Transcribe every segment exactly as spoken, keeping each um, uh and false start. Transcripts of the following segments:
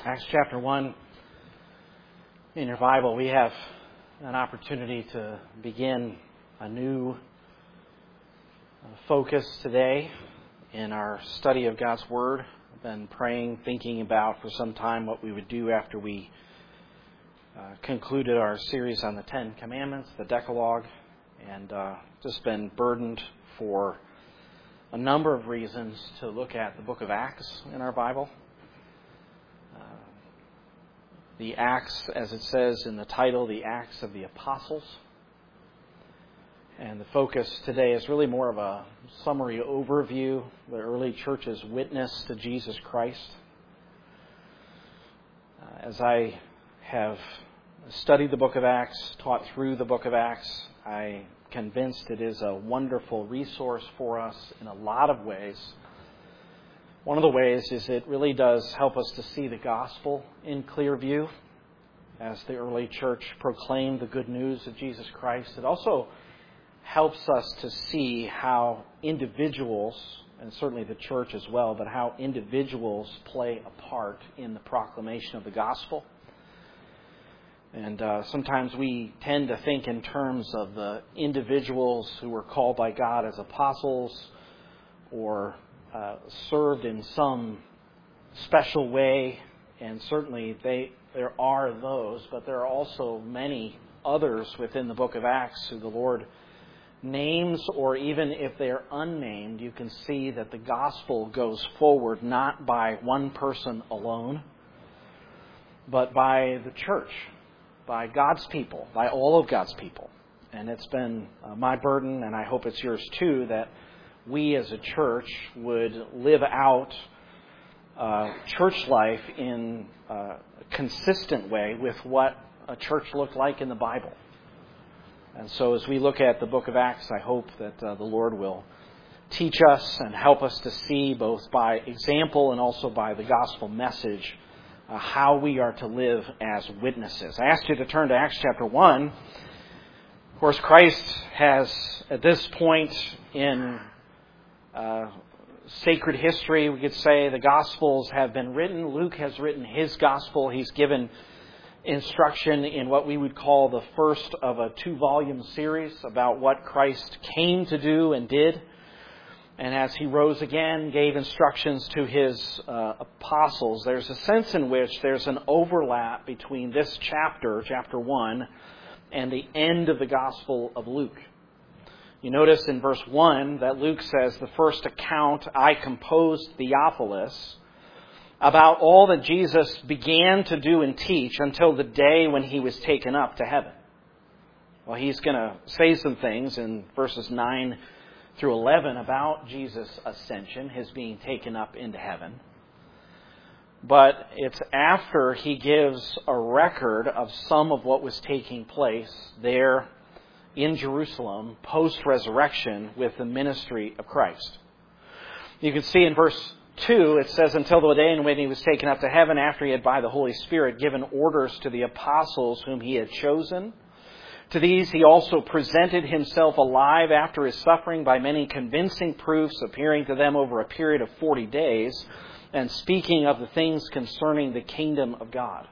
Acts chapter one, in your Bible, we have an opportunity to begin a new focus today in our study of God's Word. I've been praying, thinking about for some time what we would do after we uh, concluded our series on the Ten Commandments, the Decalogue, and uh, just been burdened for a number of reasons to look at the book of Acts in our Bible. The Acts, as it says in the title, the Acts of the Apostles. And the focus today is really more of a summary overview of the early church's witness to Jesus Christ. Uh, as I have studied the book of Acts, taught through the book of Acts, I'm convinced it is a wonderful resource for us in a lot of ways. One of the ways is it really does help us to see the gospel in clear view as the early church proclaimed the good news of Jesus Christ. It also helps us to see how individuals, and certainly the church as well, but how individuals play a part in the proclamation of the gospel. And uh, sometimes we tend to think in terms of the individuals who were called by God as apostles or Uh, served in some special way, and certainly they there are those, but there are also many others within the book of Acts who the Lord names, or even if they're unnamed, you can see that the gospel goes forward not by one person alone, but by the church, by God's people, by all of God's people. And it's been uh, my burden, and I hope it's yours too, that we as a church would live out uh, church life in a consistent way with what a church looked like in the Bible. And so as we look at the book of Acts, I hope that uh, the Lord will teach us and help us to see, both by example and also by the gospel message, uh, how we are to live as witnesses. I asked you to turn to Acts chapter one. Of course, Christ has, at this point in Uh, sacred history, we could say, the Gospels have been written. Luke has written his Gospel. He's given instruction in what we would call the first of a two-volume series about what Christ came to do and did. And as he rose again, gave instructions to his uh, apostles. There's a sense in which there's an overlap between this chapter, chapter one, and the end of the Gospel of Luke. You notice in verse one that Luke says, the first account I composed, Theophilus, about all that Jesus began to do and teach until the day when he was taken up to heaven. Well, he's going to say some things in verses nine through eleven about Jesus' ascension, his being taken up into heaven. But it's after he gives a record of some of what was taking place there in Jerusalem post-resurrection with the ministry of Christ. You can see in verse two, it says, until the day when he was taken up to heaven, after he had by the Holy Spirit given orders to the apostles whom he had chosen. To these he also presented himself alive after his suffering by many convincing proofs, appearing to them over a period of forty days, and speaking of the things concerning the kingdom of God.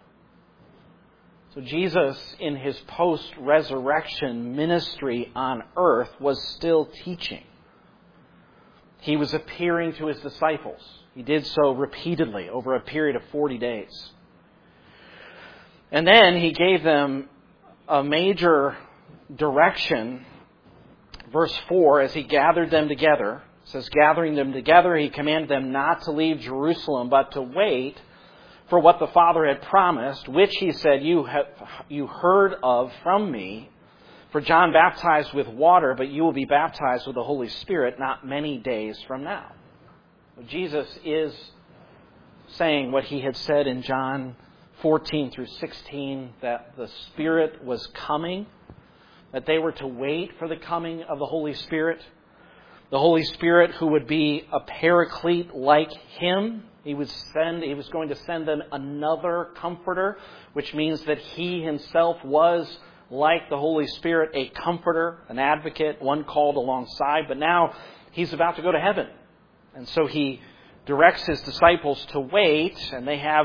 So Jesus, in his post-resurrection ministry on earth, was still teaching. He was appearing to his disciples. He did so repeatedly over a period of forty days. And then he gave them a major direction. Verse four, as he gathered them together, it says, gathering them together, he commanded them not to leave Jerusalem, but to wait for what the Father had promised, which he said, you have you heard of from me. For John baptized with water, but you will be baptized with the Holy Spirit not many days from now. Jesus is saying what he had said in John fourteen through sixteen, that the Spirit was coming, that they were to wait for the coming of the Holy Spirit. The Holy Spirit who would be a paraclete like him. He would send, he was going to send them another comforter, which means that he himself was, like the Holy Spirit, a comforter, an advocate, one called alongside. But now he's about to go to heaven. And so he directs his disciples to wait, and they have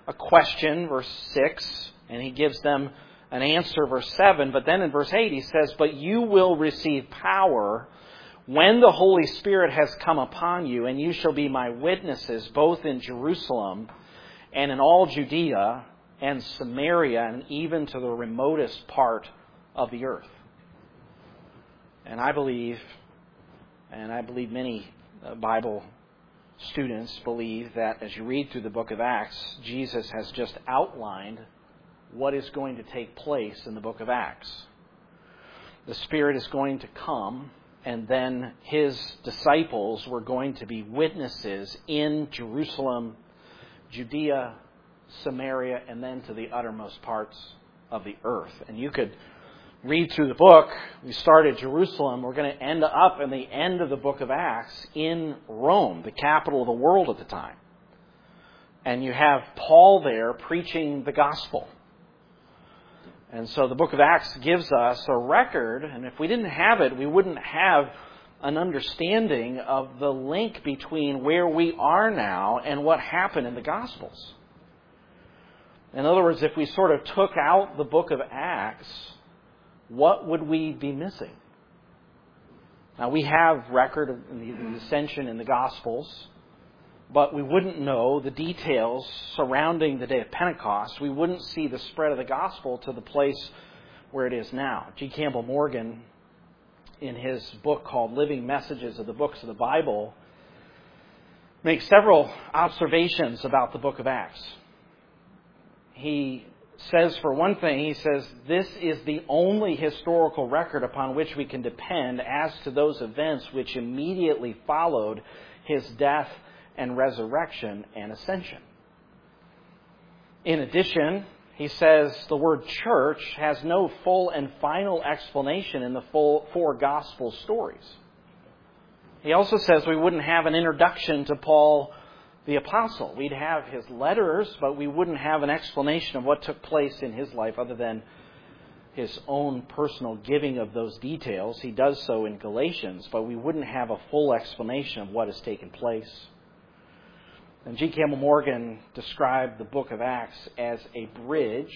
a question, verse six, and he gives them an answer, verse seven. But then in verse eight he says, "But you will receive power when the Holy Spirit has come upon you, and you shall be my witnesses both in Jerusalem and in all Judea and Samaria and even to the remotest part of the earth." And I believe, and I believe many Bible students believe, that as you read through the book of Acts, Jesus has just outlined what is going to take place in the book of Acts. The Spirit is going to come, and then His disciples were going to be witnesses in Jerusalem, Judea, Samaria, and then to the uttermost parts of the earth. And you could read through the book. We start at Jerusalem. We're going to end up in the end of the book of Acts in Rome, the capital of the world at the time. And you have Paul there preaching the gospel. And so the book of Acts gives us a record, and if we didn't have it, we wouldn't have an understanding of the link between where we are now and what happened in the Gospels. In other words, if we sort of took out the book of Acts, what would we be missing? Now, we have record of the ascension in the Gospels, but we wouldn't know the details surrounding the day of Pentecost. We wouldn't see the spread of the gospel to the place where it is now. G. Campbell Morgan, in his book called Living Messages of the Books of the Bible, makes several observations about the book of Acts. He says, for one thing, he says, this is the only historical record upon which we can depend as to those events which immediately followed His death and resurrection and ascension. In addition, he says the word church has no full and final explanation in the full four gospel stories. He also says we wouldn't have an introduction to Paul the Apostle. We'd have his letters, but we wouldn't have an explanation of what took place in his life other than his own personal giving of those details. He does so in Galatians, but we wouldn't have a full explanation of what has taken place. And G. Campbell Morgan described the book of Acts as a bridge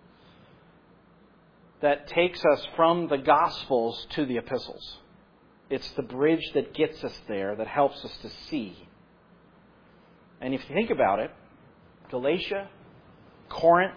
that takes us from the Gospels to the epistles. It's the bridge that gets us there, that helps us to see. And if you think about it, Galatia, Corinth,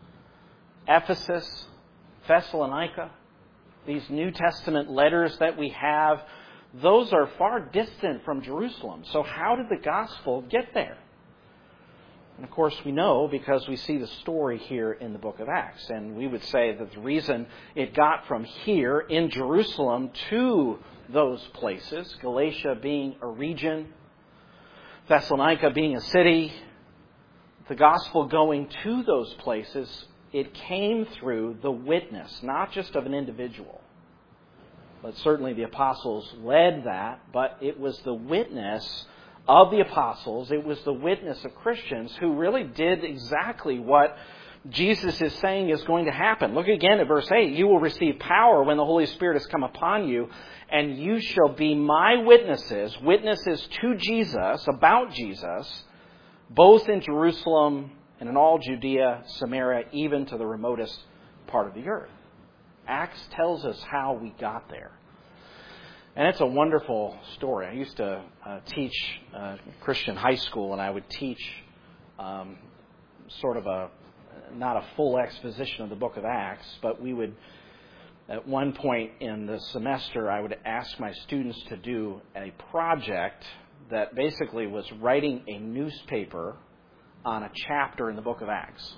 Ephesus, Thessalonica, these New Testament letters that we have, those are far distant from Jerusalem. So how did the gospel get there? And of course we know because we see the story here in the book of Acts. And we would say that the reason it got from here in Jerusalem to those places, Galatia being a region, Thessalonica being a city, the gospel going to those places, it came through the witness, not just of an individual. But certainly the apostles led that, but it was the witness of the apostles, it was the witness of Christians who really did exactly what Jesus is saying is going to happen. Look again at verse eight. You will receive power when the Holy Spirit has come upon you, and you shall be my witnesses, witnesses to Jesus, about Jesus, both in Jerusalem and in all Judea, Samaria, even to the remotest part of the earth. Acts tells us how we got there. And it's a wonderful story. I used to uh, teach uh, Christian high school, and I would teach um, sort of a, not a full exposition of the book of Acts, but we would, at one point in the semester, I would ask my students to do a project that basically was writing a newspaper on a chapter in the book of Acts.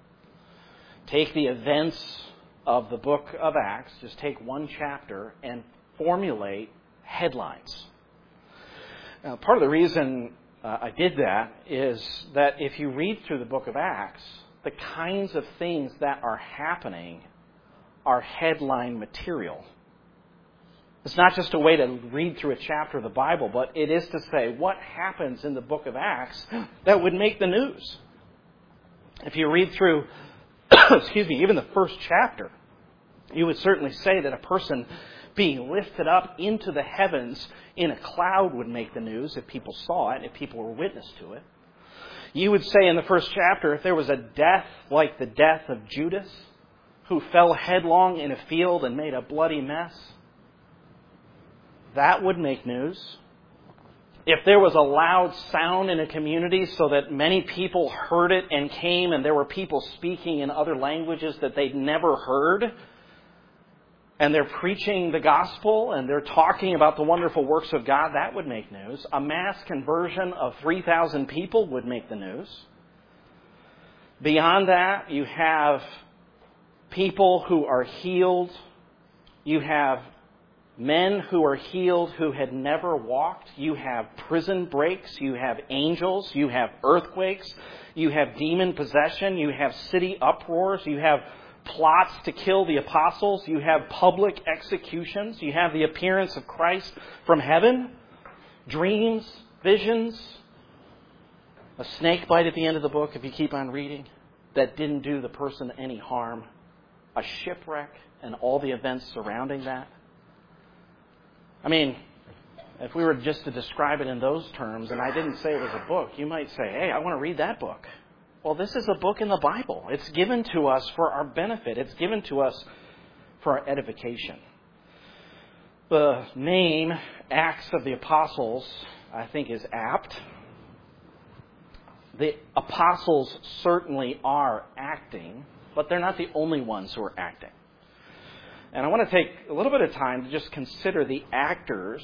Take the events of the book of Acts, just take one chapter and formulate headlines. Now, part of the reason uh, I did that is that if you read through the book of Acts, the kinds of things that are happening are headline material. It's not just a way to read through a chapter of the Bible, but it is to say what happens in the book of Acts that would make the news. If you read through, excuse me, even the first chapter, you would certainly say that a person being lifted up into the heavens in a cloud would make the news if people saw it, if people were witness to it. You would say in the first chapter, if there was a death like the death of Judas, who fell headlong in a field and made a bloody mess, that would make news. If there was a loud sound in a community so that many people heard it and came, and there were people speaking in other languages that they'd never heard, and they're preaching the gospel and they're talking about the wonderful works of God, that would make news. A mass conversion of three thousand people would make the news. Beyond that, you have people who are healed. You have men who are healed who had never walked. You have prison breaks. You have angels. You have earthquakes. You have demon possession. You have city uproars. You have plots to kill the apostles. You have public executions. You have the appearance of Christ from heaven. Dreams, visions. A snake bite at the end of the book, if you keep on reading, that didn't do the person any harm. A shipwreck and all the events surrounding that. I mean, if we were just to describe it in those terms, and I didn't say it was a book, you might say, hey, I want to read that book. Well, this is a book in the Bible. It's given to us for our benefit. It's given to us for our edification. The name Acts of the Apostles, I think, is apt. The apostles certainly are acting, but they're not the only ones who are acting. And I want to take a little bit of time to just consider the actors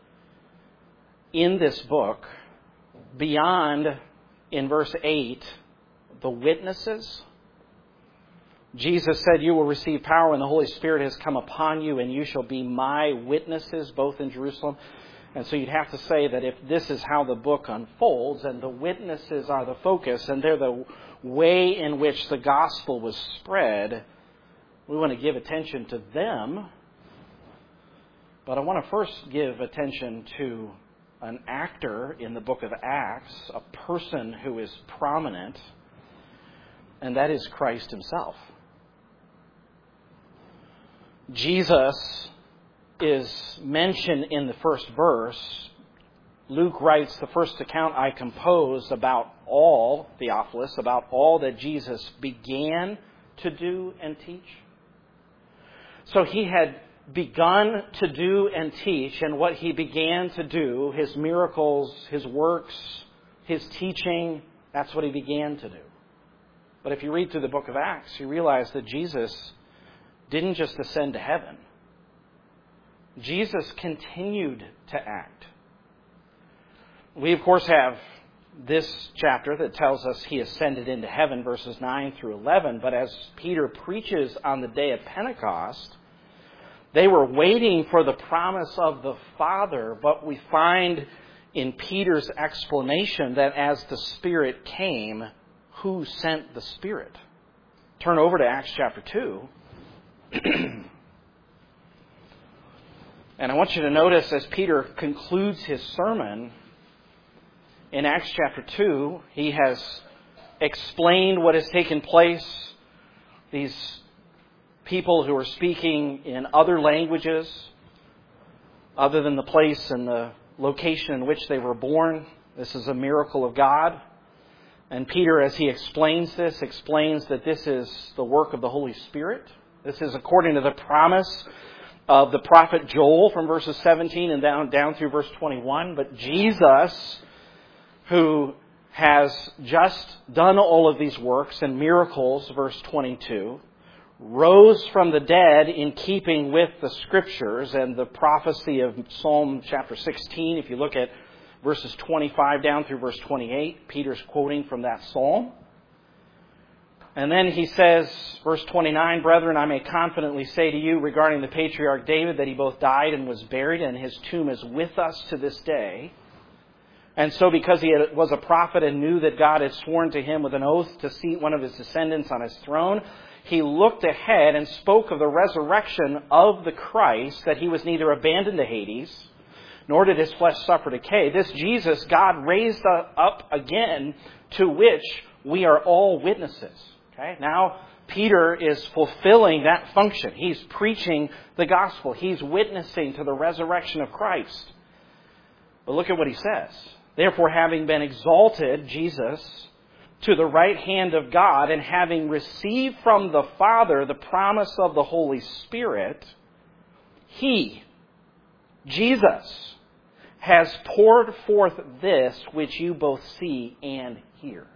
in this book beyond, in verse eight, the witnesses. Jesus said, you will receive power when the Holy Spirit has come upon you, and you shall be my witnesses, both in Jerusalem. And so you'd have to say that if this is how the book unfolds, and the witnesses are the focus, and they're the way in which the gospel was spread, we want to give attention to them. But I want to first give attention to an actor in the book of Acts, a person who is prominent, and that is Christ himself. Jesus is mentioned in the first verse. Luke writes, the first account I composed about all, Theophilus, about all that Jesus began to do and teach. So he had begun to do and teach, and what he began to do, his miracles, his works, his teaching, that's what he began to do. But if you read through the book of Acts, you realize that Jesus didn't just ascend to heaven. Jesus continued to act. We, of course, have this chapter that tells us he ascended into heaven, verses nine through eleven. But as Peter preaches on the day of Pentecost, they were waiting for the promise of the Father. But we find in Peter's explanation that as the Spirit came, who sent the Spirit? Turn over to Acts chapter two. And I want you to notice as Peter concludes his sermon, in Acts chapter two, he has explained what has taken place. These people who are speaking in other languages, other than the place and the location in which they were born. This is a miracle of God. And Peter, as he explains this, explains that this is the work of the Holy Spirit. This is according to the promise of the prophet Joel from verses seventeen and down, down through verse twenty-one. But Jesus, who has just done all of these works and miracles, verse twenty-two, rose from the dead in keeping with the Scriptures and the prophecy of Psalm chapter sixteen. If you look at verses twenty-five down through verse twenty-eight, Peter's quoting from that psalm. And then he says, verse twenty-nine, Brethren, I may confidently say to you regarding the patriarch David that he both died and was buried, and his tomb is with us to this day. And so because he was a prophet and knew that God had sworn to him with an oath to seat one of his descendants on his throne, he looked ahead and spoke of the resurrection of the Christ, that he was neither abandoned to Hades, nor did his flesh suffer decay. This Jesus God raised up again, to which we are all witnesses. Okay? Now, Peter is fulfilling that function. He's preaching the gospel. He's witnessing to the resurrection of Christ. But look at what he says. Therefore, having been exalted, Jesus to the right hand of God, and having received from the Father the promise of the Holy Spirit, He, Jesus, has poured forth this which you both see and hear.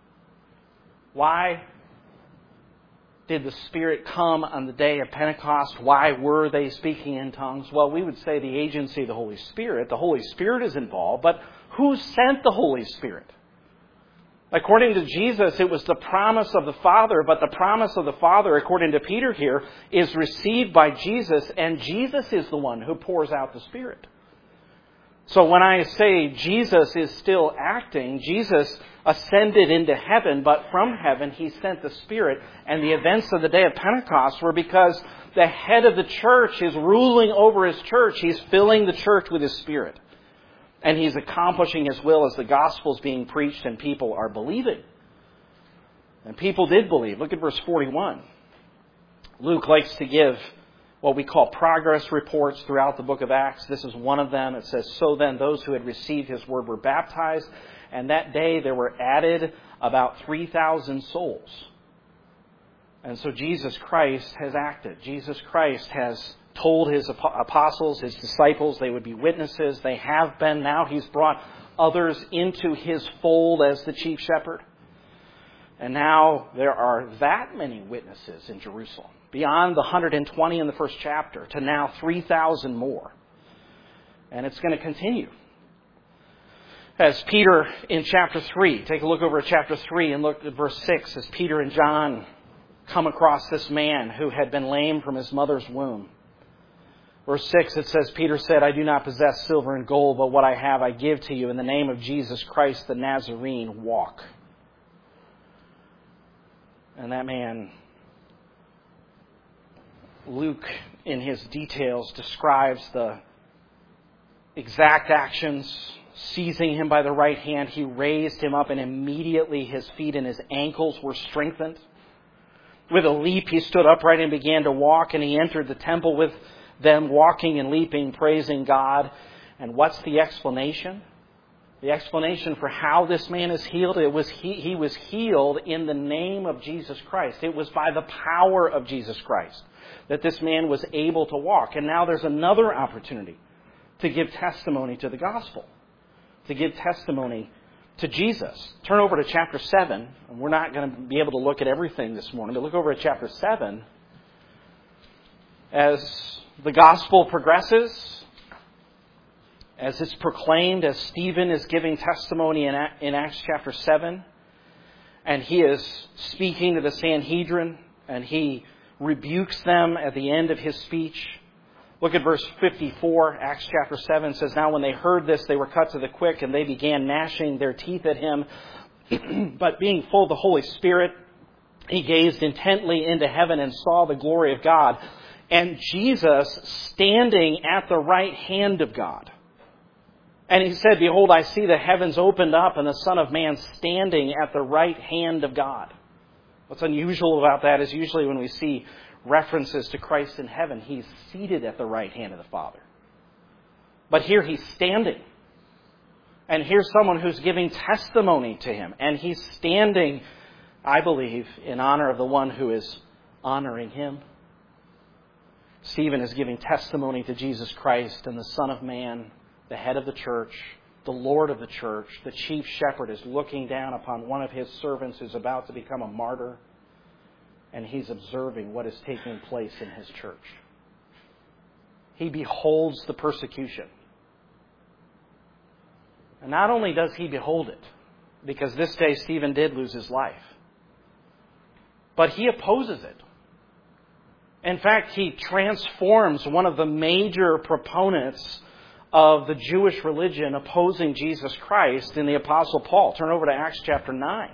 Why did the Spirit come on the day of Pentecost? Why were they speaking in tongues? Well, we would say the agency of the Holy Spirit. The Holy Spirit is involved, but who sent the Holy Spirit? According to Jesus, it was the promise of the Father, but the promise of the Father, according to Peter here, is received by Jesus, and Jesus is the one who pours out the Spirit. So when I say Jesus is still acting, Jesus ascended into heaven, but from heaven He sent the Spirit, and the events of the day of Pentecost were because the head of the church is ruling over His church. He's filling the church with His Spirit. And He's accomplishing His will as the gospel is being preached and people are believing. And people did believe. Look at verse forty-one. Luke likes to give what we call progress reports throughout the book of Acts. This is one of them. It says, "So then those who had received His word were baptized, and that day there were added about three thousand souls." And so Jesus Christ has acted. Jesus Christ has told His apostles, His disciples, they would be witnesses. They have been. Now He's brought others into His fold as the chief shepherd. And now there are that many witnesses in Jerusalem, beyond the one hundred twenty in the first chapter, to now three thousand more. And it's going to continue. As Peter in chapter three, take a look over at chapter three and look at verse six, as Peter and John come across this man who had been lame from his mother's womb. Verse six, it says, Peter said, "I do not possess silver and gold, but what I have I give to you. In the name of Jesus Christ the Nazarene, walk." And that man, Luke, in his details, describes the exact actions. Seizing him by the right hand, he raised him up, and immediately his feet and his ankles were strengthened. With a leap, he stood upright and began to walk, and he entered the temple with them, walking and leaping, praising God. And what's the explanation? The explanation for how this man is healed, it was he, he was healed in the name of Jesus Christ. It was by the power of Jesus Christ that this man was able to walk. And now there's another opportunity to give testimony to the gospel, to give testimony to Jesus. Turn over to chapter seven. And we're not going to be able to look at everything this morning, but look over at chapter seven. As the gospel progresses, as it's proclaimed, as Stephen is giving testimony in Acts chapter seven, and he is speaking to the Sanhedrin, and he rebukes them at the end of his speech. Look at verse fifty-four. Acts chapter seven says, "Now when they heard this, they were cut to the quick, and they began gnashing their teeth at him. But being full of the Holy Spirit, he gazed intently into heaven and saw the glory of God, and Jesus standing at the right hand of God. And he said, Behold, I see the heavens opened up and the Son of Man standing at the right hand of God." What's unusual about that is usually when we see references to Christ in heaven, He's seated at the right hand of the Father. But here He's standing. And here's someone who's giving testimony to Him. And He's standing, I believe, in honor of the one who is honoring Him. Stephen is giving testimony to Jesus Christ and the Son of Man, the head of the church, the Lord of the church. The chief shepherd is looking down upon one of his servants who's about to become a martyr, and he's observing what is taking place in his church. He beholds the persecution. And not only does he behold it, because this day Stephen did lose his life, but he opposes it. In fact, he transforms one of the major proponents of the Jewish religion opposing Jesus Christ in the Apostle Paul. Turn over to Acts chapter nine.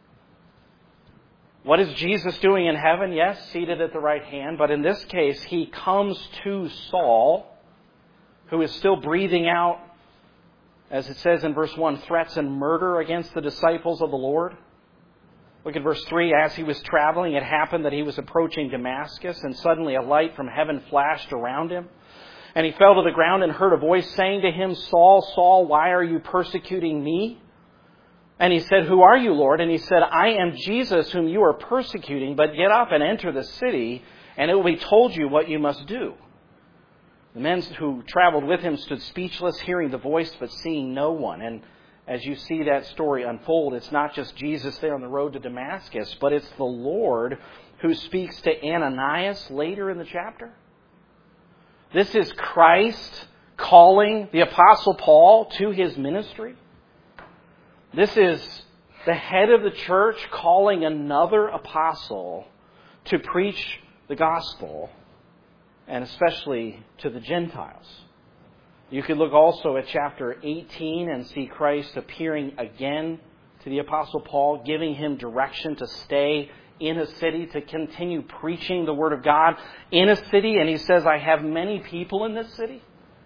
What is Jesus doing in heaven? Yes, seated at the right hand. But in this case, He comes to Saul, who is still breathing out, as it says in verse one, threats and murder against the disciples of the Lord. Look at verse three. As he was traveling, it happened that he was approaching Damascus, and suddenly a light from heaven flashed around him. And he fell to the ground and heard a voice saying to him, "Saul, Saul, why are you persecuting me?" And he said, "Who are you, Lord?" And he said, "I am Jesus whom you are persecuting, but get up and enter the city, and it will be told you what you must do." The men who traveled with him stood speechless, hearing the voice but seeing no one. And as you see that story unfold, it's not just Jesus there on the road to Damascus, but it's the Lord who speaks to Ananias later in the chapter. This is Christ calling the Apostle Paul to his ministry. This is the head of the church calling another apostle to preach the gospel, and especially to the Gentiles. You could look also at chapter eighteen and see Christ appearing again to the Apostle Paul, giving him direction to stay in a city, to continue preaching the Word of God in a city. And he says, "I have many people in this city."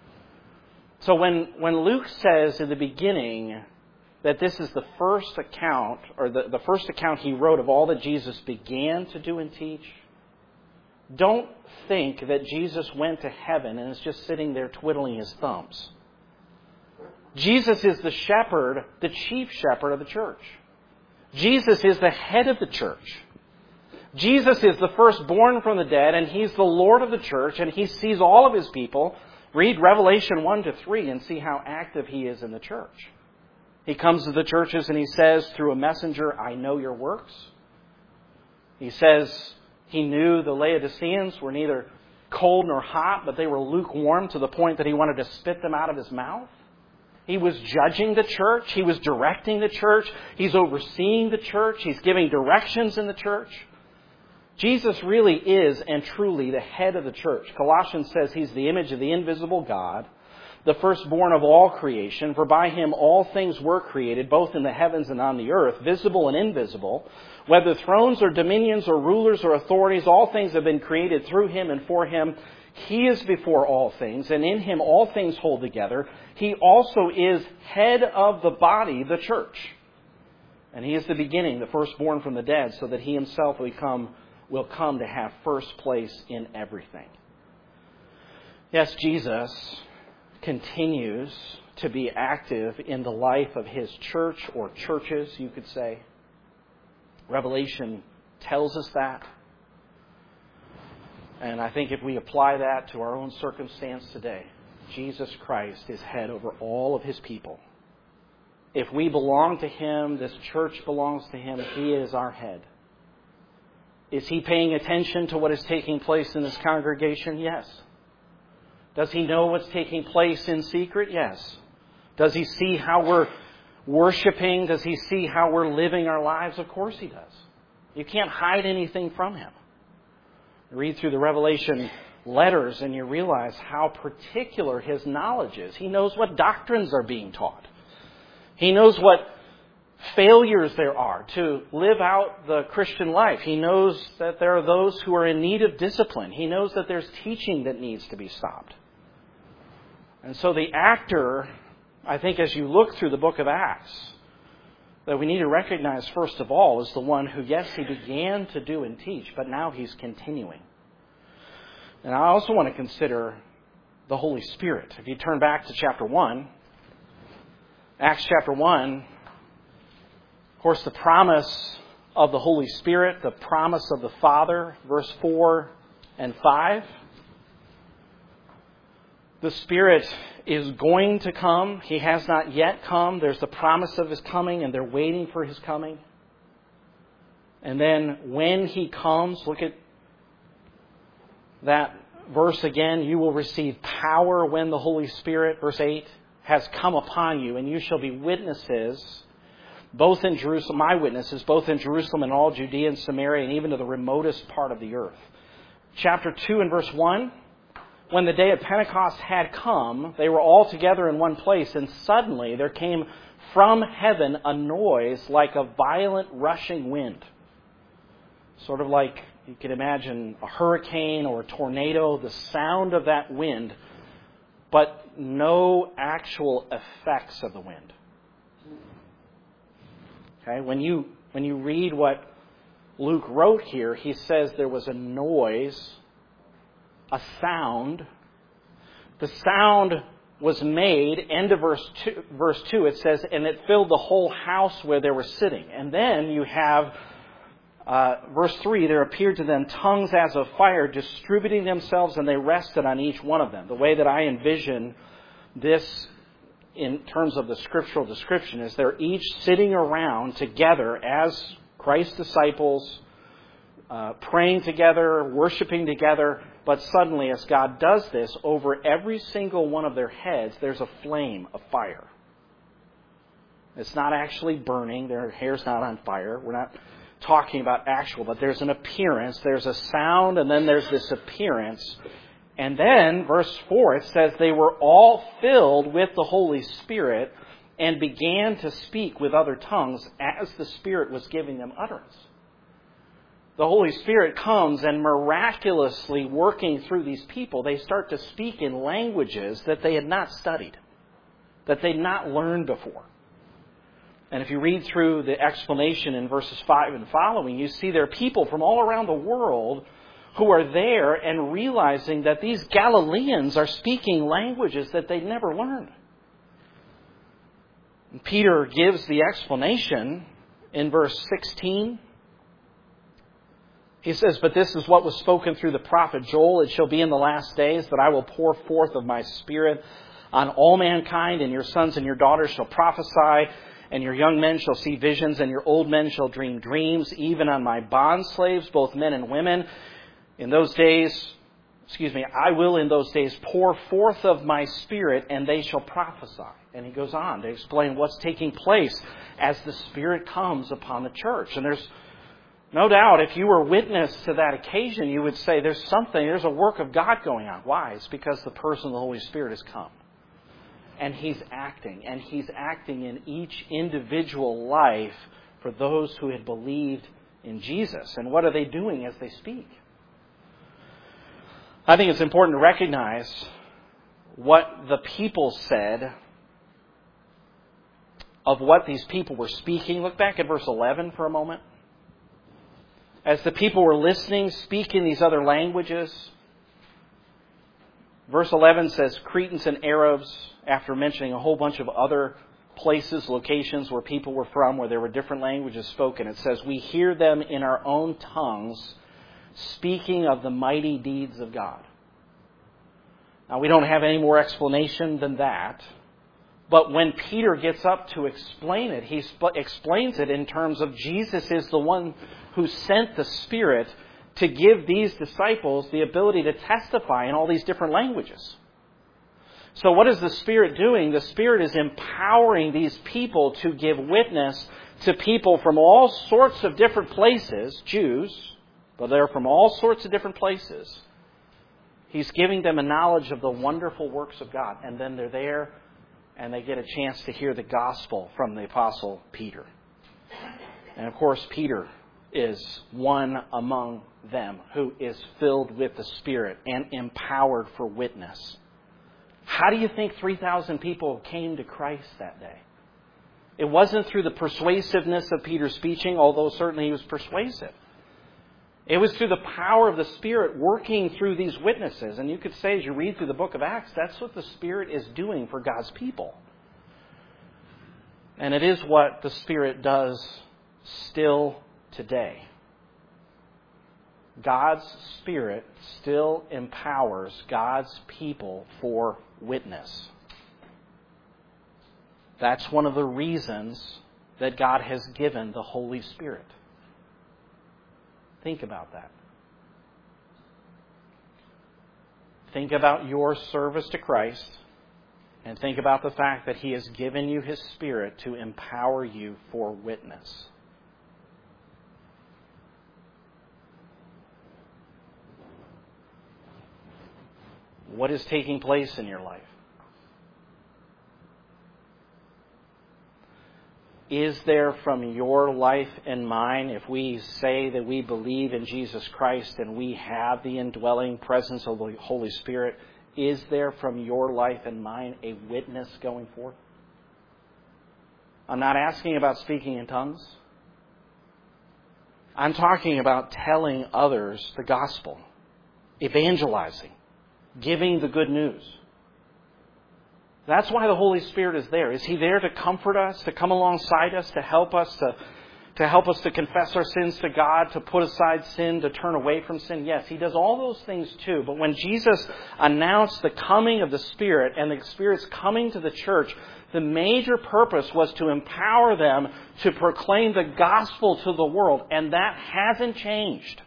So when, when Luke says in the beginning that this is the first account, or the, the first account he wrote of all that Jesus began to do and teach, don't think that Jesus went to heaven and is just sitting there twiddling his thumbs. Jesus is the shepherd, the chief shepherd of the church. Jesus is the head of the church. Jesus is the firstborn from the dead, and he's the Lord of the church, and he sees all of his people. Read Revelation one to three and see how active he is in the church. He comes to the churches and he says through a messenger, "I know your works." He says he knew the Laodiceans were neither cold nor hot, but they were lukewarm to the point that he wanted to spit them out of his mouth. He was judging the church. He was directing the church. He's overseeing the church. He's giving directions in the church. Jesus really is and truly the head of the church. Colossians says he's the image of the invisible God, the firstborn of all creation, for by him all things were created, both in the heavens and on the earth, visible and invisible. Whether thrones or dominions or rulers or authorities, all things have been created through him and for him. He is before all things, and in him all things hold together. He also is head of the body, the church. And he is the beginning, the firstborn from the dead, so that he himself will come, will come to have first place in everything. Yes, Jesus continues to be active in the life of his church, or churches, you could say. Revelation tells us that. And I think if we apply that to our own circumstance today, Jesus Christ is head over all of his people. If we belong to him, this church belongs to him, he is our head. Is he paying attention to what is taking place in this congregation? Yes. Does he know what's taking place in secret? Yes. Does he see how we're worshiping? Does he see how we're living our lives? Of course he does. You can't hide anything from him. Read through the Revelation letters and you realize how particular his knowledge is. He knows what doctrines are being taught. He knows what failures there are to live out the Christian life. He knows that there are those who are in need of discipline. He knows that there's teaching that needs to be stopped. And so the actor, I think as you look through the book of Acts, that we need to recognize first of all is the one who, yes, he began to do and teach, but now he's continuing. And I also want to consider the Holy Spirit. If you turn back to chapter one, Acts chapter one, of course, the promise of the Holy Spirit, the promise of the Father, verse four and five. The Spirit is going to come. He has not yet come. There's the promise of his coming, and they're waiting for his coming. And then when he comes, look at that verse again. You will receive power when the Holy Spirit, verse eight, has come upon you, and you shall be witnesses, both in Jerusalem, my witnesses, both in Jerusalem and all Judea and Samaria, and even to the remotest part of the earth. Chapter two and verse one. When the day of Pentecost had come, they were all together in one place, and suddenly there came from heaven a noise like a violent rushing wind. Sort of like you can imagine a hurricane or a tornado, the sound of that wind, but no actual effects of the wind. Okay, when you when you read what Luke wrote here, he says there was a noise, a sound. The sound was made, end of verse two, verse two, it says, and it filled the whole house where they were sitting. And then you have uh, verse three, there appeared to them tongues as of fire distributing themselves, and they rested on each one of them. The way that I envision this in terms of the scriptural description is they're each sitting around together as Christ's disciples, uh, praying together, worshiping together. But suddenly, as God does this, over every single one of their heads, there's a flame of fire. It's not actually burning. Their hair's not on fire. We're not talking about actual, but there's an appearance. There's a sound, and then there's this appearance. And then, verse four, it says, they were all filled with the Holy Spirit and began to speak with other tongues as the Spirit was giving them utterance. The Holy Spirit comes and miraculously working through these people, they start to speak in languages that they had not studied, that they'd not learned before. And if you read through the explanation in verses five and following, you see there are people from all around the world who are there and realizing that these Galileans are speaking languages that they'd never learned. And Peter gives the explanation in verse sixteen. He says, but this is what was spoken through the prophet Joel. It shall be in the last days that I will pour forth of my Spirit on all mankind, and your sons and your daughters shall prophesy, and your young men shall see visions, and your old men shall dream dreams, even on my bondslaves, both men and women. In those days, excuse me, I will in those days pour forth of my Spirit, and they shall prophesy. And he goes on to explain what's taking place as the Spirit comes upon the church. And there's no doubt, if you were witness to that occasion, you would say there's something, there's a work of God going on. Why? It's because the person of the Holy Spirit has come. And He's acting. And He's acting in each individual life for those who had believed in Jesus. And what are they doing as they speak? I think it's important to recognize what the people said of what these people were speaking. Look back at verse eleven for a moment. As the people were listening, speaking these other languages, verse eleven says, Cretans and Arabs, after mentioning a whole bunch of other places, locations where people were from, where there were different languages spoken, it says, we hear them in our own tongues, speaking of the mighty deeds of God. Now, we don't have any more explanation than that. But when Peter gets up to explain it, he sp- explains it in terms of Jesus is the one who sent the Spirit to give these disciples the ability to testify in all these different languages. So what is the Spirit doing? The Spirit is empowering these people to give witness to people from all sorts of different places, Jews, but they're from all sorts of different places. He's giving them a knowledge of the wonderful works of God, and then they're there and they get a chance to hear the gospel from the Apostle Peter. And of course, Peter is one among them who is filled with the Spirit and empowered for witness. How do you think three thousand people came to Christ that day? It wasn't through the persuasiveness of Peter's speaking, although certainly he was persuasive. It was through the power of the Spirit working through these witnesses. And you could say, as you read through the book of Acts, that's what the Spirit is doing for God's people. And it is what the Spirit does still today. God's Spirit still empowers God's people for witness. That's one of the reasons that God has given the Holy Spirit. Think about that. Think about your service to Christ, and think about the fact that He has given you His Spirit to empower you for witness. What is taking place in your life? Is there from your life and mine, if we say that we believe in Jesus Christ and we have the indwelling presence of the Holy Spirit, is there from your life and mine a witness going forth? I'm not asking about speaking in tongues. I'm talking about telling others the gospel, evangelizing, giving the good news. That's why the Holy Spirit is there. Is He there to comfort us, to come alongside us, to help us, to, to help us to confess our sins to God, to put aside sin, to turn away from sin? Yes, He does all those things too. But when Jesus announced the coming of the Spirit and the Spirit's coming to the church, the major purpose was to empower them to proclaim the gospel to the world. And that hasn't changed.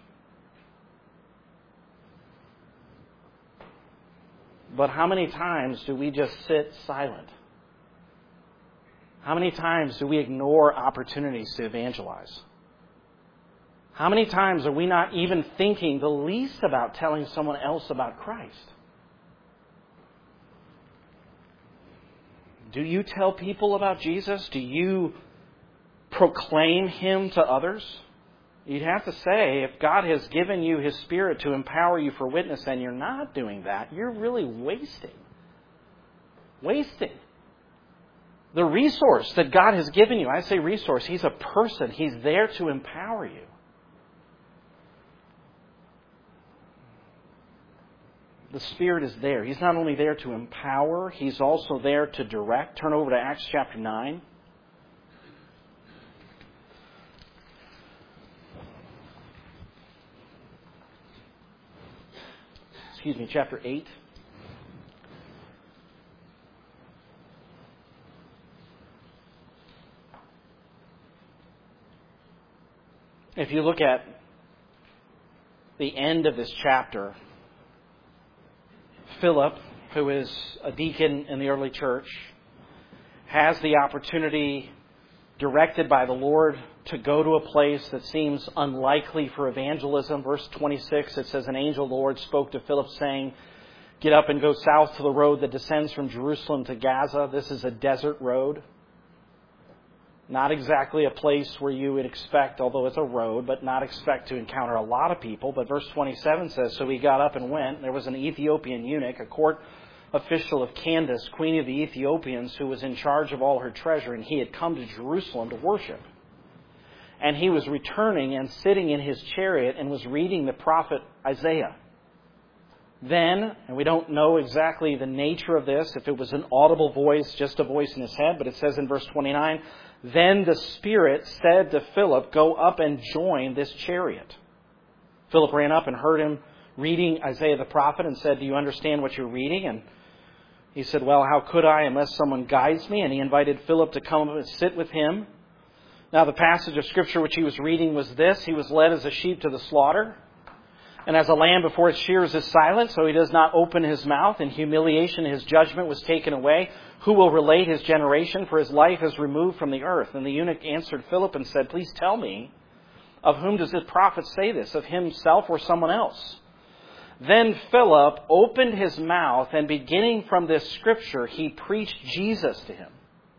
But how many times do we just sit silent? How many times do we ignore opportunities to evangelize? How many times are we not even thinking the least about telling someone else about Christ? Do you tell people about Jesus? Do you proclaim Him to others? You'd have to say, if God has given you His Spirit to empower you for witness and you're not doing that, you're really wasting. Wasting. The resource that God has given you, I say resource, He's a person. He's there to empower you. The Spirit is there. He's not only there to empower, He's also there to direct. Turn over to Acts chapter nine. Excuse me, chapter eight. If you look at the end of this chapter, Philip, who is a deacon in the early church, has the opportunity, directed by the Lord, to go to a place that seems unlikely for evangelism. Verse twenty-six, it says, an angel of the Lord spoke to Philip saying, get up and go south to the road that descends from Jerusalem to Gaza. This is a desert road. Not exactly a place where you would expect, although it's a road, but not expect to encounter a lot of people. But verse twenty-seven says, so he got up and went. There was an Ethiopian eunuch, a court official of Candace, queen of the Ethiopians, who was in charge of all her treasure, and he had come to Jerusalem to worship. And he was returning and sitting in his chariot and was reading the prophet Isaiah. Then, and we don't know exactly the nature of this, if it was an audible voice, just a voice in his head, but it says in verse twenty-nine, then the Spirit said to Philip, go up and join this chariot. Philip ran up and heard him reading Isaiah the prophet and said, do you understand what you're reading? And he said, well, how could I unless someone guides me? And he invited Philip to come and sit with him. Now the passage of Scripture which he was reading was this. He was led as a sheep to the slaughter. And as a lamb before its shears is silent, so he does not open his mouth. In humiliation his judgment was taken away. Who will relate his generation? For his life is removed from the earth. And the eunuch answered Philip and said, please tell me, of whom does this prophet say this? Of himself or someone else? Then Philip opened his mouth, and beginning from this scripture, he preached Jesus to him.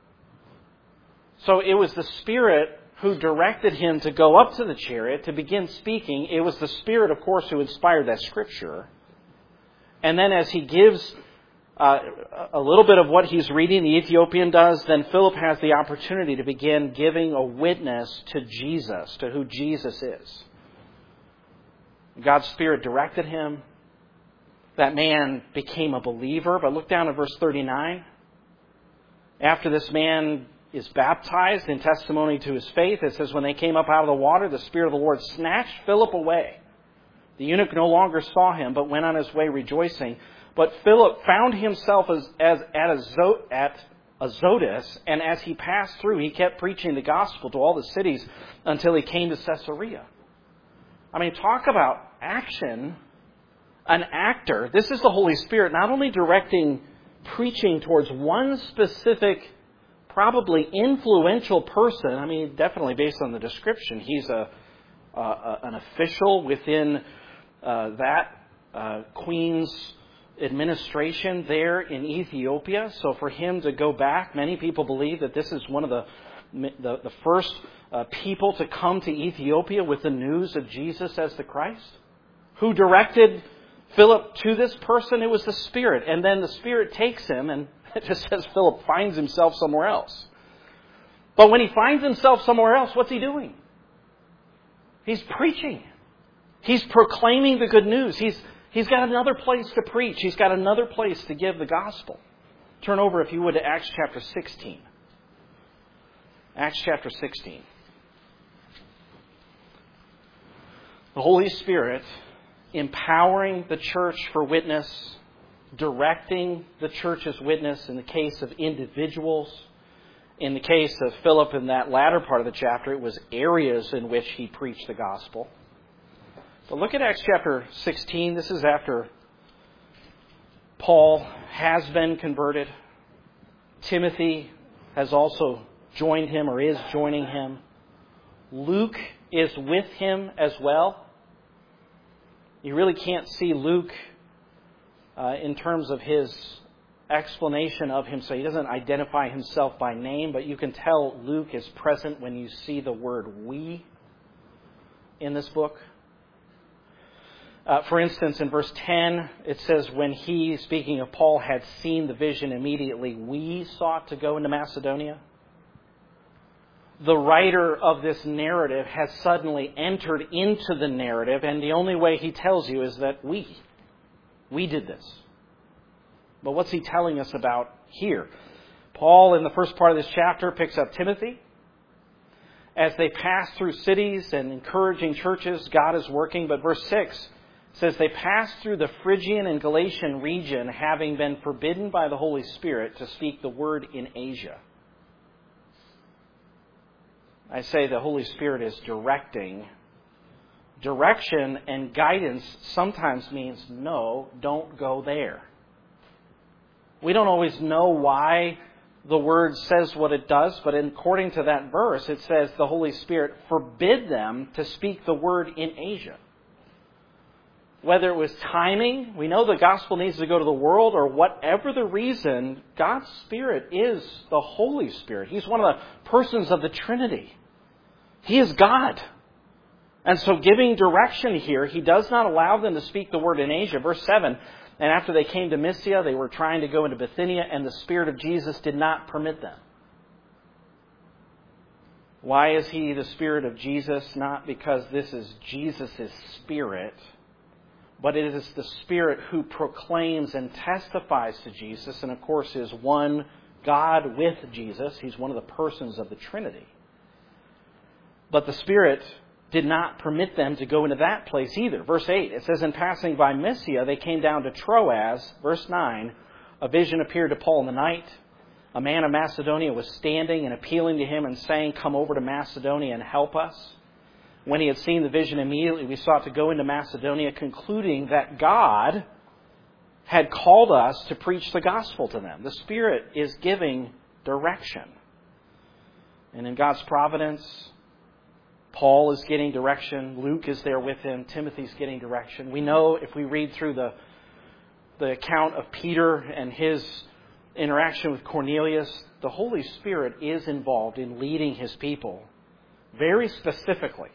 So it was the Spirit who directed him to go up to the chariot to begin speaking. It was the Spirit, of course, who inspired that scripture. And then as he gives uh, a little bit of what he's reading, the Ethiopian does, then Philip has the opportunity to begin giving a witness to Jesus, to who Jesus is. God's Spirit directed him. That man became a believer. But look down at verse thirty-nine. After this man is baptized in testimony to his faith, it says, when they came up out of the water, the Spirit of the Lord snatched Philip away. The eunuch no longer saw him, but went on his way rejoicing. But Philip found himself as, as at, Azo, at Azotus, and as he passed through, he kept preaching the gospel to all the cities until he came to Caesarea. I mean, talk about action. An actor. This is the Holy Spirit not only directing preaching towards one specific, probably influential person. I mean, definitely based on the description, he's a, uh, an official within uh, that uh, queen's administration there in Ethiopia. So for him to go back, many people believe that this is one of the the, the first uh, people to come to Ethiopia with the news of Jesus as the Christ. Who directed Philip to this person? It was the Spirit. And then the Spirit takes him, and it just says Philip finds himself somewhere else. But when he finds himself somewhere else, what's he doing? He's preaching. He's proclaiming the good news. He's, he's got another place to preach. He's got another place to give the gospel. Turn over, if you would, to Acts chapter sixteen. Acts chapter sixteen. The Holy Spirit empowering the church for witness, directing the church's witness in the case of individuals. In the case of Philip in that latter part of the chapter, it was areas in which he preached the gospel. But look at Acts chapter sixteen. This is after Paul has been converted. Timothy has also joined him or is joining him. Luke is with him as well. You really can't see Luke uh, in terms of his explanation of him. So he doesn't identify himself by name, but you can tell Luke is present when you see the word we in this book. Uh, for instance, in verse ten, it says, when he, speaking of Paul, had seen the vision, immediately we sought to go into Macedonia. The writer of this narrative has suddenly entered into the narrative, and the only way he tells you is that we, we did this. But what's he telling us about here? Paul, in the first part of this chapter, picks up Timothy. As they pass through cities and encouraging churches, God is working. But verse six says they passed through the Phrygian and Galatian region, having been forbidden by the Holy Spirit to speak the word in Asia. I say the Holy Spirit is directing. Direction and guidance sometimes means, no, don't go there. We don't always know why the word says what it does, but according to that verse, it says the Holy Spirit forbid them to speak the word in Asia. Whether it was timing, we know the gospel needs to go to the world, or whatever the reason, God's Spirit is the Holy Spirit. He's one of the persons of the Trinity. He is God. And so giving direction here, He does not allow them to speak the word in Asia. Verse seven, and after they came to Mysia, they were trying to go into Bithynia, and the Spirit of Jesus did not permit them. Why is He the Spirit of Jesus? Not because this is Jesus' Spirit, but it is the Spirit who proclaims and testifies to Jesus, and of course is one God with Jesus. He's one of the persons of the Trinity. But the Spirit did not permit them to go into that place either. Verse eight, it says, in passing by Mysia, they came down to Troas. Verse nine, a vision appeared to Paul in the night. A man of Macedonia was standing and appealing to him and saying, come over to Macedonia and help us. When he had seen the vision, immediately we sought to go into Macedonia, concluding that God had called us to preach the gospel to them. The Spirit is giving direction. And in God's providence, Paul is getting direction. Luke is there with him. Timothy's getting direction. We know if we read through the, the account of Peter and his interaction with Cornelius, the Holy Spirit is involved in leading His people very specifically.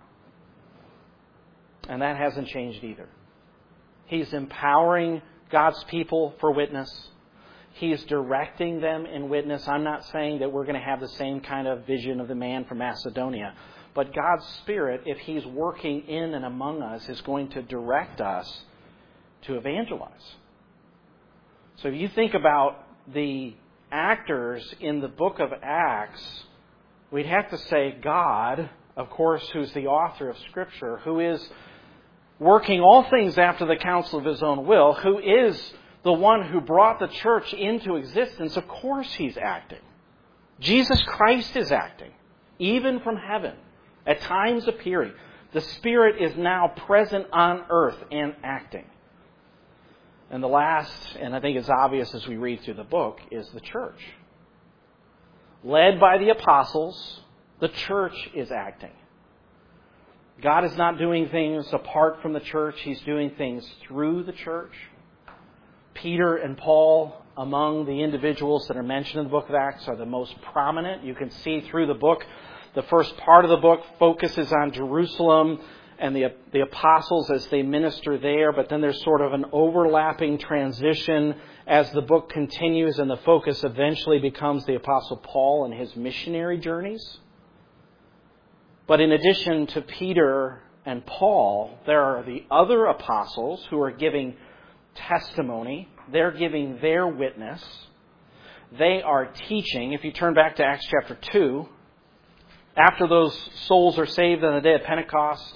And that hasn't changed either. He's empowering God's people for witness. He's directing them in witness. I'm not saying that we're going to have the same kind of vision of the man from Macedonia. But God's Spirit, if He's working in and among us, is going to direct us to evangelize. So if you think about the actors in the book of Acts, we'd have to say God, of course, who's the author of Scripture, who is working all things after the counsel of His own will, who is the one who brought the church into existence. Of course He's acting. Jesus Christ is acting, even from heaven. At times appearing. The Spirit is now present on earth and acting. And the last, and I think it's obvious as we read through the book, is the church. Led by the apostles, the church is acting. God is not doing things apart from the church. He's doing things through the church. Peter and Paul, among the individuals that are mentioned in the book of Acts, are the most prominent. You can see through the book. The first part of the book focuses on Jerusalem and the, the apostles as they minister there, but then there's sort of an overlapping transition as the book continues, and the focus eventually becomes the Apostle Paul and his missionary journeys. But in addition to Peter and Paul, there are the other apostles who are giving testimony. They're giving their witness. They are teaching. If you turn back to Acts chapter two, after those souls are saved on the day of Pentecost,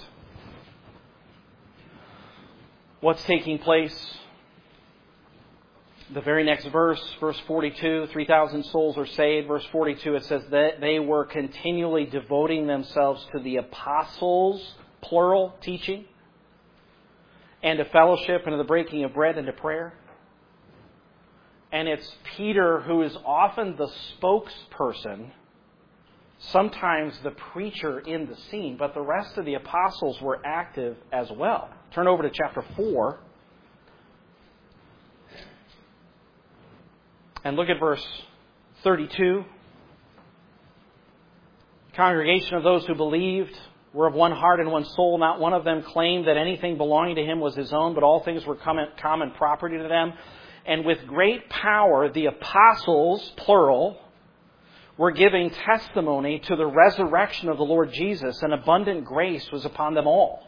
what's taking place? The very next verse, verse forty-two, three thousand souls are saved. Verse forty-two, it says that they were continually devoting themselves to the apostles, plural, teaching, and to fellowship, and to the breaking of bread, and to prayer. And it's Peter who is often the spokesperson, sometimes the preacher in the scene, but the rest of the apostles were active as well. Turn over to chapter four. And look at verse thirty-two. Congregation of those who believed were of one heart and one soul. Not one of them claimed that anything belonging to him was his own, but all things were common, common property to them. And with great power, the apostles, plural, were giving testimony to the resurrection of the Lord Jesus, and abundant grace was upon them all.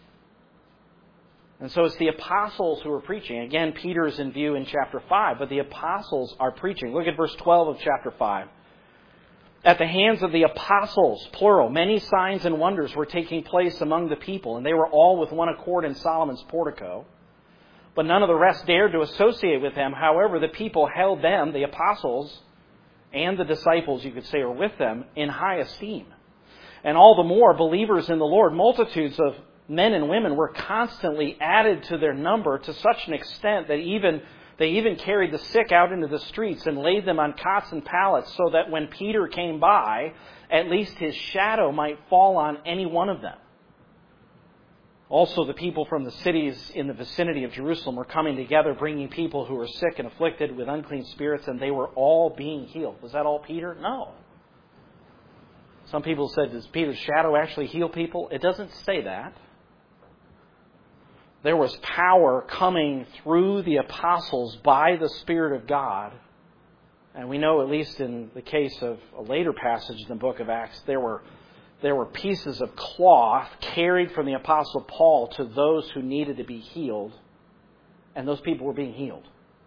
And so it's the apostles who are preaching. Again, Peter is in view in chapter five, but the apostles are preaching. Look at verse twelve of chapter five. At the hands of the apostles, plural, many signs and wonders were taking place among the people, and they were all with one accord in Solomon's portico. But none of the rest dared to associate with them. However, the people held them, the apostles, and the disciples, you could say, are with them, in high esteem. And all the more believers in the Lord, multitudes of men and women were constantly added to their number to such an extent that even they even carried the sick out into the streets and laid them on cots and pallets, so that when Peter came by, at least his shadow might fall on any one of them. Also, the people from the cities in the vicinity of Jerusalem were coming together, bringing people who were sick and afflicted with unclean spirits, and they were all being healed. Was that all Peter? No. Some people said, does Peter's shadow actually heal people? It doesn't say that. There was power coming through the apostles by the Spirit of God. And we know, at least in the case of a later passage in the book of Acts, there were there were pieces of cloth carried from the Apostle Paul to those who needed to be healed. And those people were being healed.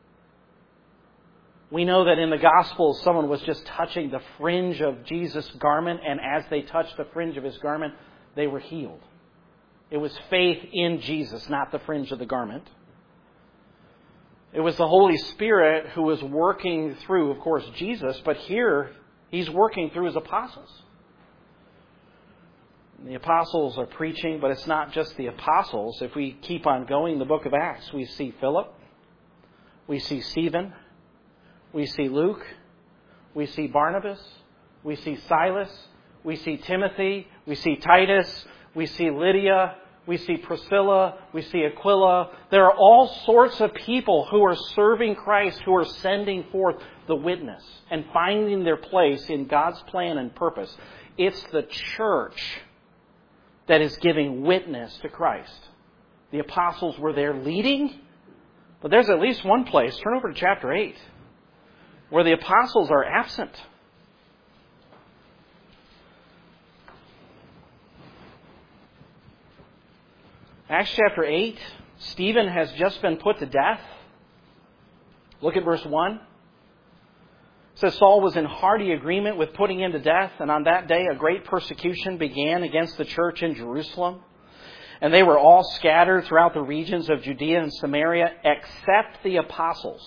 We know that in the Gospels, someone was just touching the fringe of Jesus' garment, and as they touched the fringe of his garment, they were healed. It was faith in Jesus, not the fringe of the garment. It was the Holy Spirit who was working through, of course, Jesus, but here he's working through his apostles. The apostles are preaching, but it's not just the apostles. If we keep on going in the book of Acts, we see Philip, we see Stephen, we see Luke, we see Barnabas, we see Silas, we see Timothy, we see Titus, we see Lydia, we see Priscilla, we see Aquila. There are all sorts of people who are serving Christ, who are sending forth the witness and finding their place in God's plan and purpose. It's the church that is giving witness to Christ. The apostles were there leading, but there's at least one place, turn over to chapter eight, where the apostles are absent. Acts chapter eight, Stephen has just been put to death. Look at verse one. It says, Saul was in hearty agreement with putting him to death, and on that day a great persecution began against the church in Jerusalem. And they were all scattered throughout the regions of Judea and Samaria, except the apostles.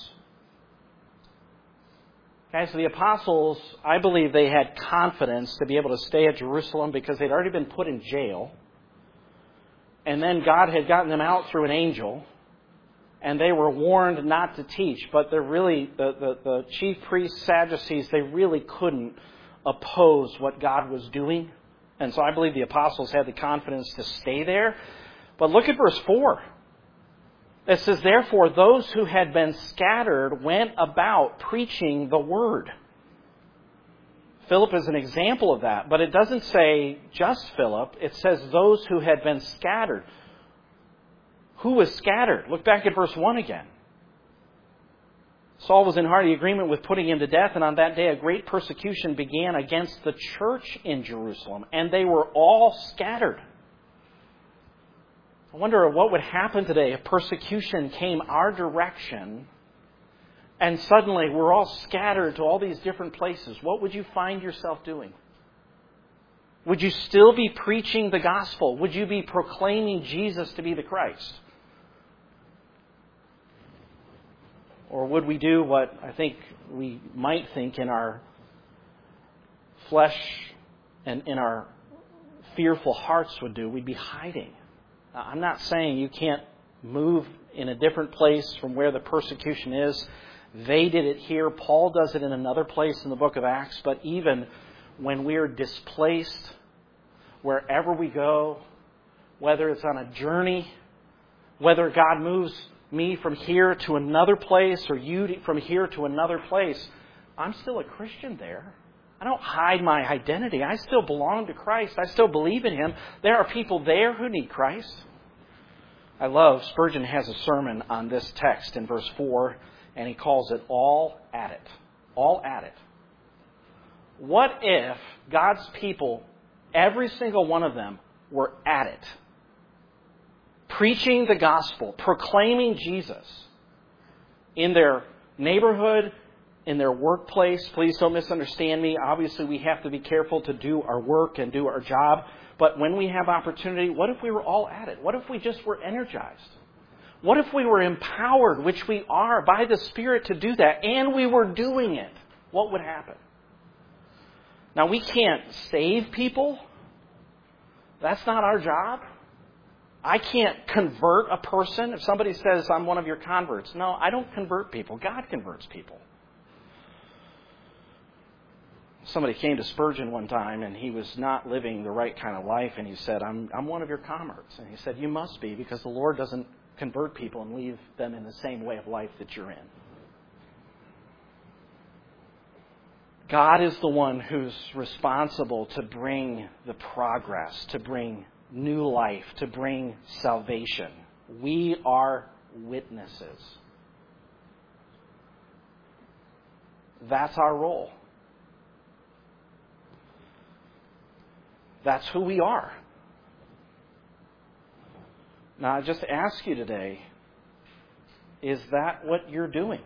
Okay, so the apostles, I believe they had confidence to be able to stay at Jerusalem because they'd already been put in jail. And then God had gotten them out through an angel. And they were warned not to teach. But they're really, the, the, the chief priests, Sadducees, they really couldn't oppose what God was doing. And so I believe the apostles had the confidence to stay there. But look at verse four. It says, therefore, those who had been scattered went about preaching the word. Philip is an example of that. But it doesn't say just Philip. It says those who had been scattered. Who was scattered? Look back at verse one again. Saul was in hearty agreement with putting him to death, and on that day a great persecution began against the church in Jerusalem, and they were all scattered. I wonder what would happen today if persecution came our direction and suddenly we're all scattered to all these different places, what would you find yourself doing? Would you still be preaching the gospel? Would you be proclaiming Jesus to be the Christ? Or would we do what I think we might think in our flesh and in our fearful hearts would do? We'd be hiding. Now, I'm not saying you can't move in a different place from where the persecution is. They did it here. Paul does it in another place in the book of Acts. But even when we're displaced, wherever we go, whether it's on a journey, whether God moves me from here to another place or you from here to another place, I'm still a Christian there. I don't hide my identity. I still belong to Christ. I still believe in Him. There are people there who need Christ. I love, Spurgeon has a sermon on this text in verse four, and he calls it All at It. All at it. What if God's people, every single one of them, were at it? Preaching the gospel, proclaiming Jesus in their neighborhood, in their workplace. Please don't misunderstand me. Obviously, we have to be careful to do our work and do our job. But when we have opportunity, what if we were all at it? What if we just were energized? What if we were empowered, which we are, by the Spirit to do that, and we were doing it? What would happen? Now, we can't save people. That's not our job. I can't convert a person. If somebody says, I'm one of your converts. No, I don't convert people. God converts people. Somebody came to Spurgeon one time, and he was not living the right kind of life, and he said, I'm, I'm one of your converts. And he said, you must be, because the Lord doesn't convert people and leave them in the same way of life that you're in. God is the one who's responsible to bring the progress, to bring new life, to bring salvation. We are witnesses. That's our role. That's who we are. Now, I just ask you today, is that what you're doing?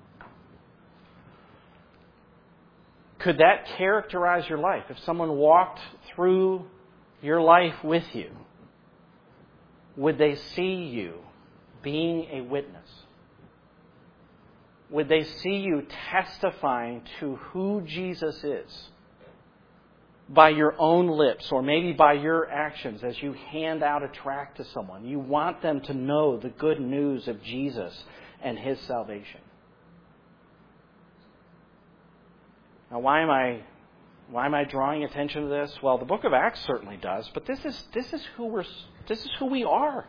Could that characterize your life? If someone walked through your life with you, would they see you being a witness? Would they see you testifying to who Jesus is by your own lips, or maybe by your actions as you hand out a tract to someone? You want them to know the good news of Jesus and His salvation. Now, why am I why am I drawing attention to this? Well, the book of Acts certainly does, but this is this is who we're this is who we are.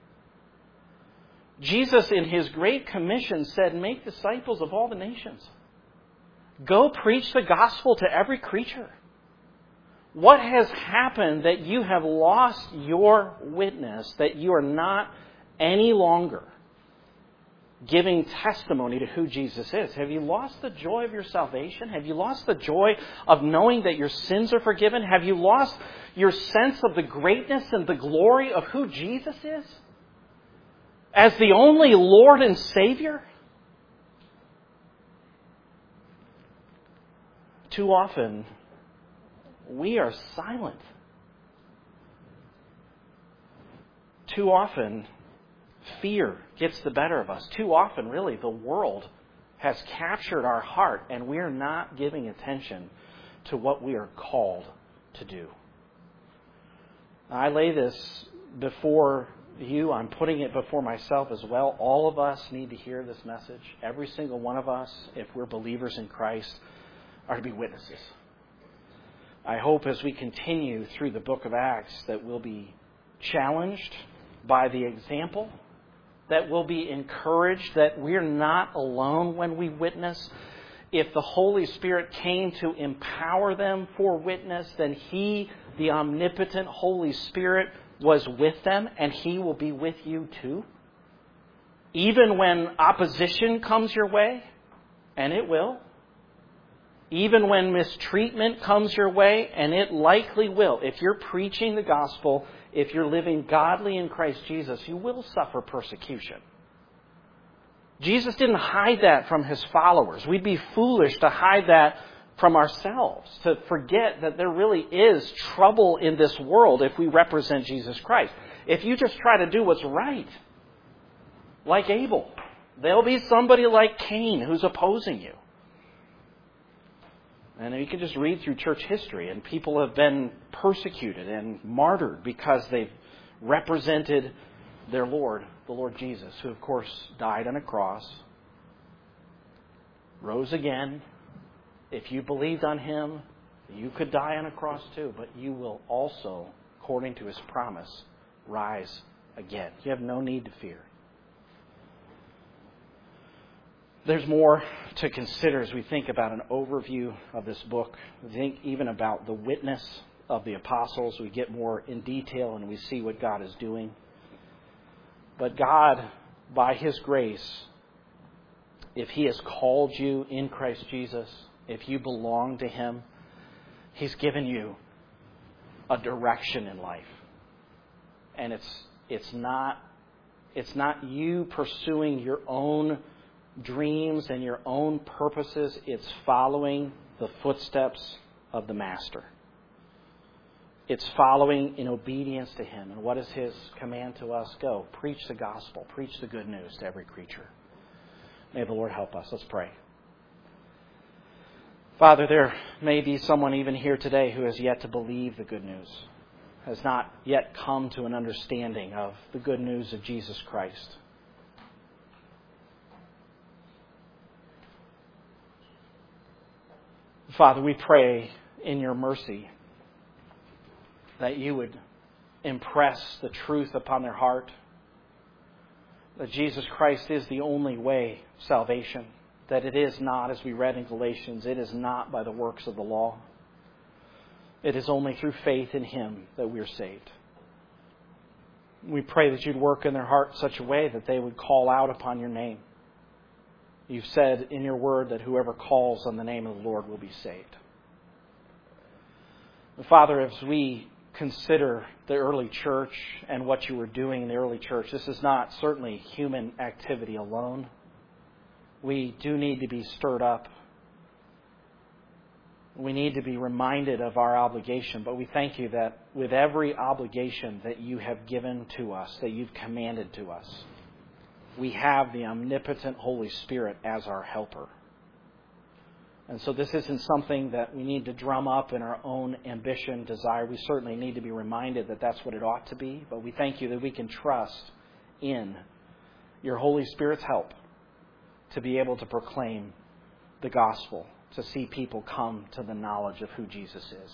Jesus, in His Great Commission, said, "Make disciples of all the nations. Go preach the gospel to every creature." What has happened that you have lost your witness, that you are not any longer giving testimony to who Jesus is? Have you lost the joy of your salvation? Have you lost the joy of knowing that your sins are forgiven? Have you lost your sense of the greatness and the glory of who Jesus is as the only Lord and Savior? Too often, we are silent. Too often, fear gets the better of us. Too often, really, the world has captured our heart, and we're not giving attention to what we are called to do. I lay this before you. I'm putting it before myself as well. All of us need to hear this message. Every single one of us, if we're believers in Christ, are to be witnesses. I hope as we continue through the book of Acts that we'll be challenged by the example, that we'll be encouraged that we're not alone when we witness. If the Holy Spirit came to empower them for witness, then He, the omnipotent Holy Spirit, was with them, and He will be with you too. Even when opposition comes your way, and it will. Even when mistreatment comes your way, and it likely will. If you're preaching the gospel, if you're living godly in Christ Jesus, you will suffer persecution. Jesus didn't hide that from his followers. We'd be foolish to hide that from ourselves, to forget that there really is trouble in this world if we represent Jesus Christ. If you just try to do what's right, like Abel, there'll be somebody like Cain who's opposing you. And you can just read through church history, and people have been persecuted and martyred because they've represented their Lord, the Lord Jesus, who of course died on a cross, rose again. If you believed on him, you could die on a cross too, but you will also, according to his promise, rise again. You have no need to fear. There's more to consider as we think about an overview of this book. We think even about the witness of the apostles. We get more in detail and we see what God is doing. But God, by his grace, if he has called you in Christ Jesus, if you belong to him, he's given you a direction in life. And it's it's not it's not you pursuing your own dreams and your own purposes. It's following the footsteps of the Master. It's following in obedience to him. And what is his command to us? Go, preach the gospel, preach the good news to every creature. May the Lord help us. Let's pray. Father, there may be someone even here today who has yet to believe the good news, has not yet come to an understanding of the good news of Jesus Christ. Father, we pray in your mercy that you would impress the truth upon their heart, that Jesus Christ is the only way of salvation, that it is not, as we read in Galatians, it is not by the works of the law. It is only through faith in him that we are saved. We pray that you'd work in their heart in such a way that they would call out upon your name. You've said in your word that whoever calls on the name of the Lord will be saved. Father, as we consider the early church and what you were doing in the early church, this is not certainly human activity alone. We do need to be stirred up. We need to be reminded of our obligation, but we thank you that with every obligation that you have given to us, that you've commanded to us, we have the omnipotent Holy Spirit as our helper. And so this isn't something that we need to drum up in our own ambition, desire. We certainly need to be reminded that that's what it ought to be, but we thank you that we can trust in your Holy Spirit's help to be able to proclaim the gospel, to see people come to the knowledge of who Jesus is.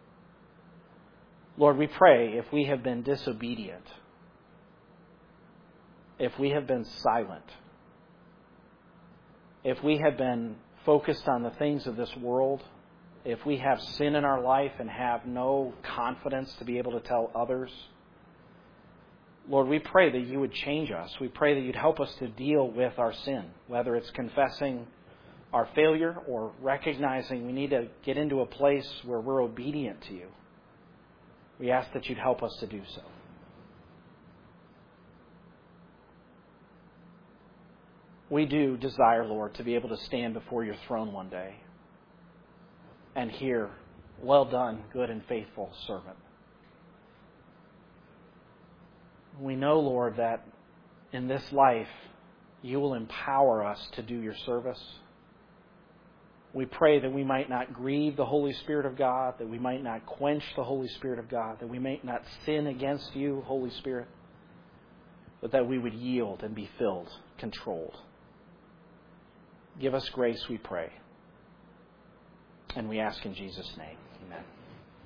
Lord, we pray if we have been disobedient, if we have been silent, if we have been focused on the things of this world, if we have sin in our life and have no confidence to be able to tell others, Lord, we pray that you would change us. We pray that you'd help us to deal with our sin, whether it's confessing our failure or recognizing we need to get into a place where we're obedient to you. We ask that you'd help us to do so. We do desire, Lord, to be able to stand before your throne one day and hear, "Well done, good and faithful servant." We know, Lord, that in this life you will empower us to do your service. We pray that we might not grieve the Holy Spirit of God, that we might not quench the Holy Spirit of God, that we might not sin against you, Holy Spirit, but that we would yield and be filled, controlled. Give us grace, we pray. And we ask in Jesus' name. Amen.